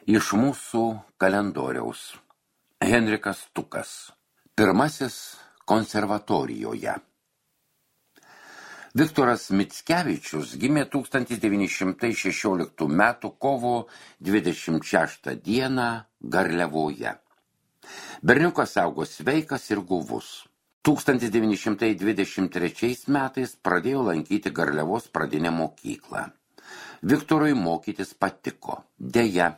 Iš mūsų kalendoriaus. Henrikas Tukas. Pirmasis konservatorijoje. Viktoras Mickevičius gimė 1916 m. kovo 26 dieną Garliavoje. Berniukas augo sveikas ir guvus. 1923 metais pradėjo lankyti Garliavos pradinę mokyklą. Viktorui mokytis patiko. Deja,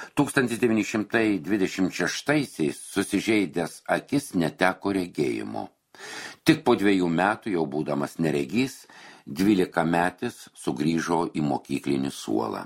1926-aisiais susižeidęs akis neteko regėjimo. Tik po 2 metų, jau būdamas neregys, 12-metis sugrįžo į mokyklinį suolą.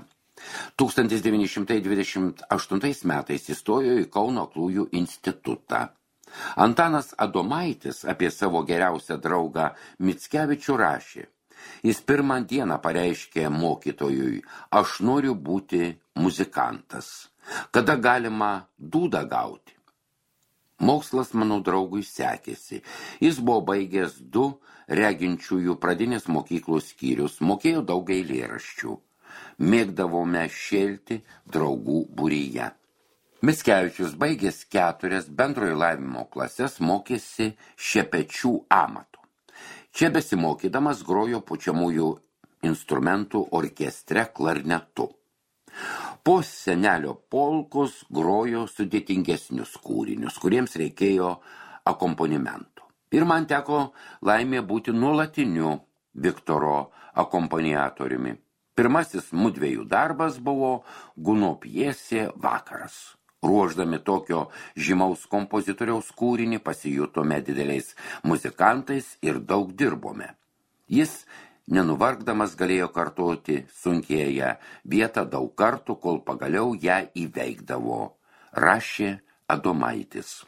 1928 metais įstojo į Kauno aklųjų institutą. Antanas Adomaitis apie savo geriausią draugą Mickevičių rašė. Jis pirmą dieną pareiškė mokytojui: aš noriu būti muzikantas. Kada galima dūdą gauti? Mokslas mano draugui sekėsi. Jis buvo baigęs 2 reginčiųjų pradinės mokyklos skyrius, mokėjo daug eilėraščių. Mėgdavome šėlti draugų būryje. Mickevičius baigęs 4 bendrojo lavinimo klases mokėsi Šepečių amato. Čia besimokydamas grojo pučiamųjų instrumentų orkestre klarnetu. Po senelio polkos grojo sudėtingesnius kūrinius, kuriems reikėjo akompanimentų. Ir man teko laimė būti nuolatiniu Viktoro akompaniatoriumi. Pirmasis mudviejų darbas buvo Guno pjesė Vakaras. Ruošdami tokio žymaus kompozitoriaus kūrinį pasijutome dideliais muzikantais ir daug dirbome. Jis nenuvargdamas galėjo kartoti sunkėją vietą daug kartų, kol pagaliau ją įveikdavo, rašė Adomaitis.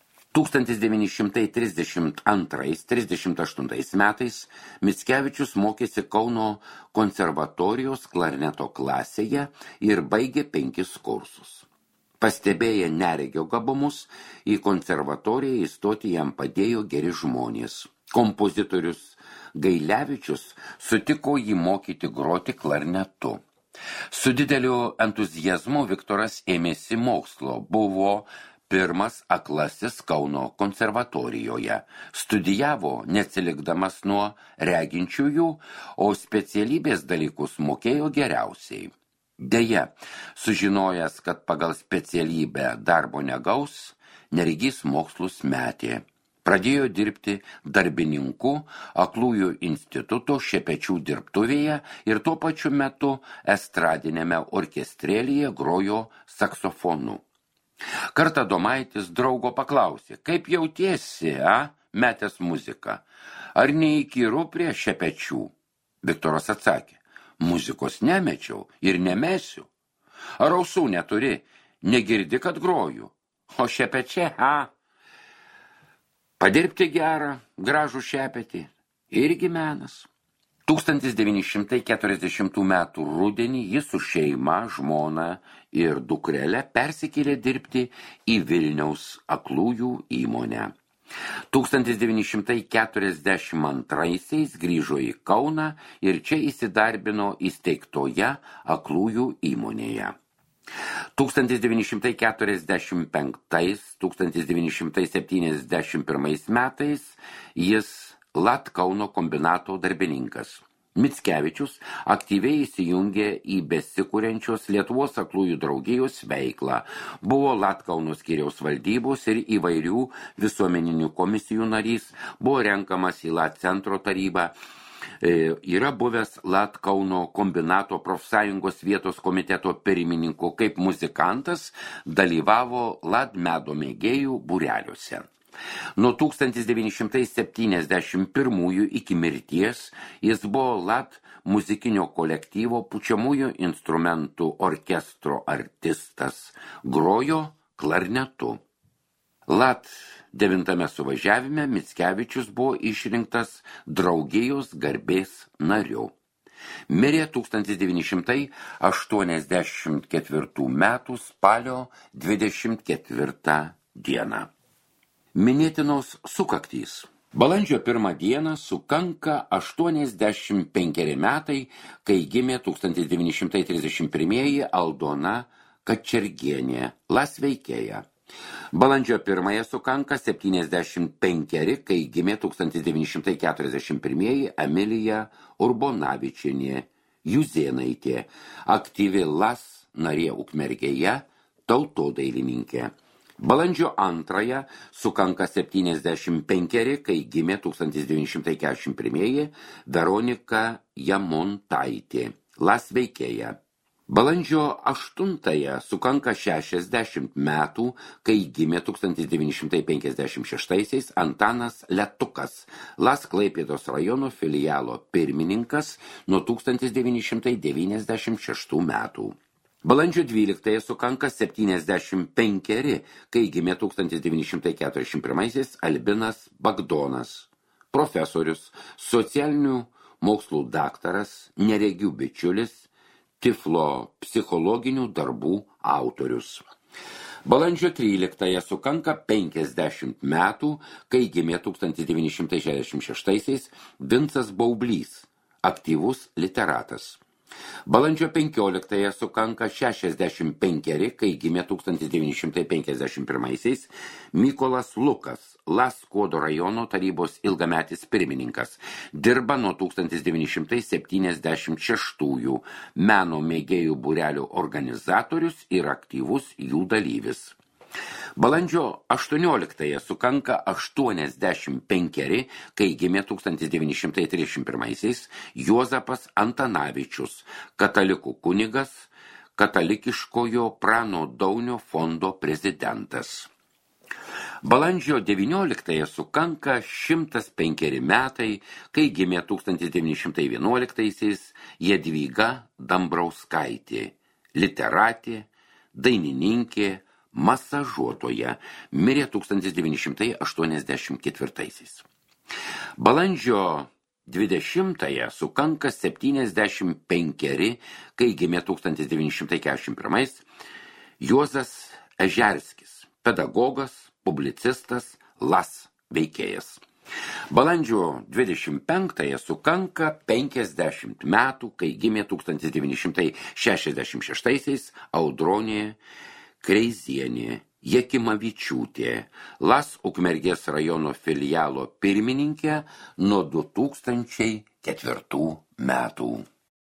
1932-38 metais Mickevičius mokėsi Kauno konservatorijos klarneto klasėje ir baigė 5 kursus. Pastebėję neregio gabumus, į konservatoriją įstoti jam padėjo geri žmonės. Kompozitorius Gailevičius sutiko jį mokyti groti klarnetu. Su dideliu entuziazmu Viktoras ėmėsi mokslo, buvo pirmas aklasis Kauno konservatorijoje. Studijavo neatsilikdamas nuo reginčiųjų, o specialybės dalykus mokėjo geriausiai. Deja, sužinojęs, kad pagal specialybę darbo negaus, neregys mokslus metė. Pradėjo dirbti darbininku aklųjų instituto Šepečių dirbtuvėje ir tuo pačiu metu estradinėme orkestrėlyje grojo saksofonu. Kartą Adomaitis draugo paklausė: kaip jautiesi, metęs muziką? Ar neįkyru prie Šepečių? Viktoras atsakė: muzikos nemečiau ir nemesiu. Ar ausų neturi? Negirdi, kad groju. O Šepečia, Padirbti gerą, gražų šepetį irgi menas. 1940 metų rudenį jis su šeima, žmona ir dukrele persikėlė dirbti į Vilniaus aklųjų įmonę. 1942 grįžo į Kauną ir čia įsidarbino įsteigtoje aklųjų įmonėje. 1945-1971 metais jis Lat-Kauno kombinato darbininkas. Mickevičius aktyviai įsijungė į besikuriančios Lietuvos aklųjų draugijos veiklą, buvo Lat-Kauno skyriaus valdybos ir įvairių visuomeninių komisijų narys, buvo renkamas į Lat-Centro tarybą, yra buvęs Lat-Kauno kombinato profsąjungos vietos komiteto pirmininku, kaip muzikantas dalyvavo Lat-Medo mėgėjų būreliuose. Nuo 1971 iki mirties jis buvo Lat muzikinio kolektyvo pučiamųjų instrumentų orkestro artistas, grojo klarnetu. Lat 9 suvažiavime Mickevičius buvo išrinktas draugijos garbės nariu. Mirė 1984 metų spalio 24 dieną. Minėtinos sukaktys. Balandžio 1 dieną sukanka 85 metai, kai gimė 1931 Aldona Kačergienė, Las veikėja. Balandžio 1 sukanka 75, kai gimė 1941 Emilija Urbonavičienė, Juzėnaitė, aktyvi Las narė Ukmergėje, tautodailininkė. Balandžio 2 sukanka 75, kai gimė 1941 Veronika Jamontaitė, Las veikėja. Balandžio 8 sukanka 60 metų, kai gimė 1956 Antanas Letukas, Las Klaipėdos rajono filialo pirmininkas nuo 1996 metų. Balandžio 12 sukanka 75, kai gimė 1941 Albinas Bagdonas, profesorius, socialinių mokslų daktaras, neregių bičiulis, Tiflo psichologinių darbų autorius. Balandžio 13 sukanka 50 metų, kai gimė 1966 Vincas Baublys, aktyvus literatas. Balandžio 15 sukanka 65, kai gimė 1951 Mykolas Lukas, Las Skuodo rajono tarybos ilgametis pirmininkas, dirba nuo 1976, meno mėgėjų būrelio organizatorius ir aktyvus jų dalyvis. Balandžio 18 sukanka 85, kai gimė 1931 Juozapas Antanavičius, katalikų kunigas, katalikiškojo Prano Daunio fondo prezidentas. Balandžio 19 sukanka 105 metai, kai gimė 1911 Jadvyga Dambrauskaitė, literatė, dainininkė, masažuotoja, mirė 1984. Balandžio 20 sukanka 75, kai gimė 1941 Juozas Ežerskis, pedagogas, publicistas, Las veikėjas. Balandžio 25 sukanka 50 metų, kai gimė 1966 Audronė Kreizienė Jekimavičiūtė, Las Ukmergės rajono filialo pirmininkė nuo 2004 metų.